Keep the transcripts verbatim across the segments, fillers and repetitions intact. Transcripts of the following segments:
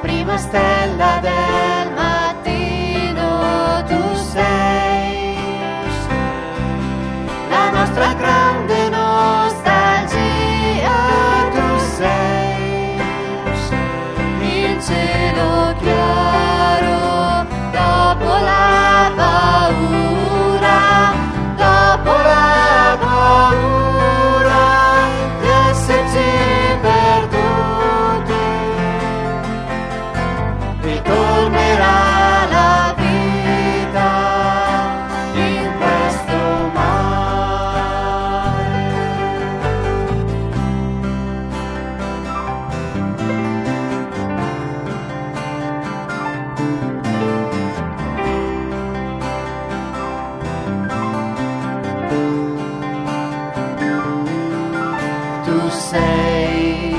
prima stella del mattino, tu sei, la nostra grande nostalgia, tu sei, il cielo chiaro dopo la paura, dopo la paura di esserci perduti, ritornerà la vita in questo mare. Tu sei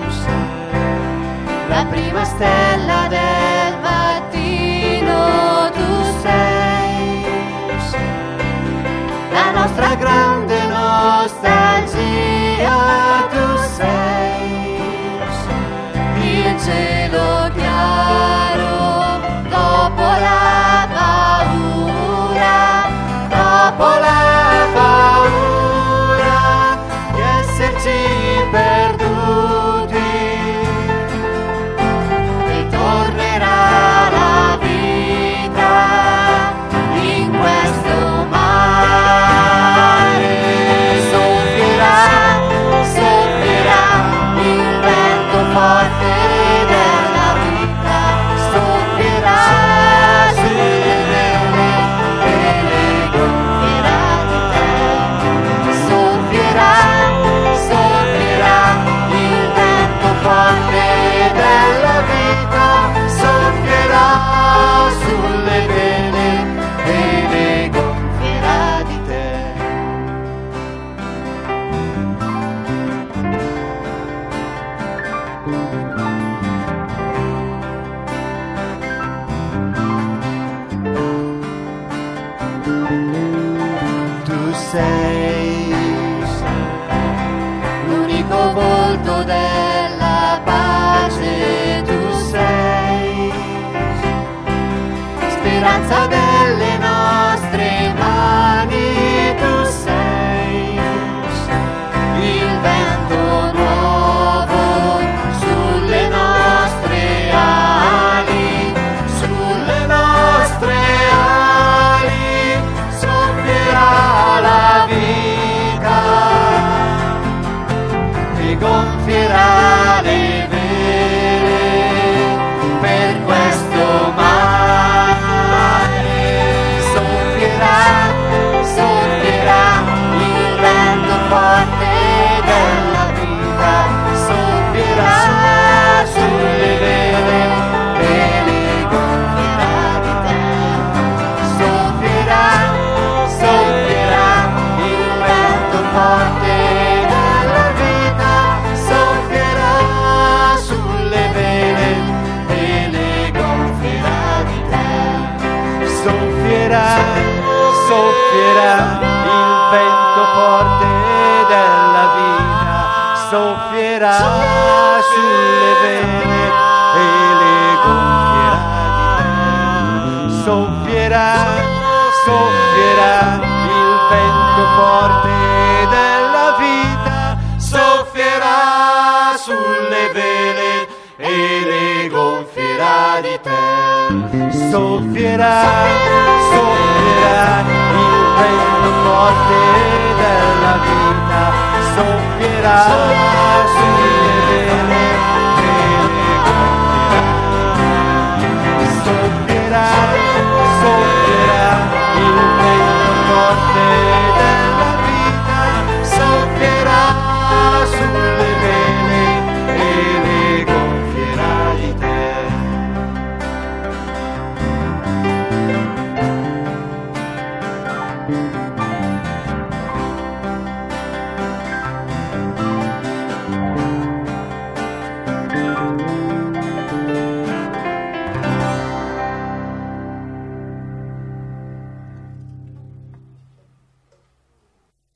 la prima stella del mattino, tu sei la nostra grande nostalgia, tu sei il cielo chiaro dopo la paura, dopo la paura di esserci perduti, ritornerà la vita in questo mare. Soffierà, soffierà il vento forte della vita, soffierà sulle vele e le gonfierà di te. Soffierà, soffierà il vento forte della vita, soffierà sulle vele e le gonfierà di te. Tu sei l'unico volto della pace, tu sei speranza delle nostre mani, tu sei il vento nuovo sulle nostre ali, sulle nostre ali soffierà la vita e gonfierà le vele per questo mare. Soffierà, soffierà il vento forte della vita, soffierà sulle vele e le gonfierà di te. Soffierà, soffierà il vento forte della vita, soffierà sulle vele e le gonfierà di te. Soffierà, soffierà il vento forte della vita, soffierà sulle vele e le gonfierà di te. Soffierà, soffierà il vento forte della vita, soffierà sulle vele e le gonfierà di te. Soffierà, soffierà il vento forte della vita, soffierà sulle vele e le gonfierà. Soffierà, soffierà il vento forte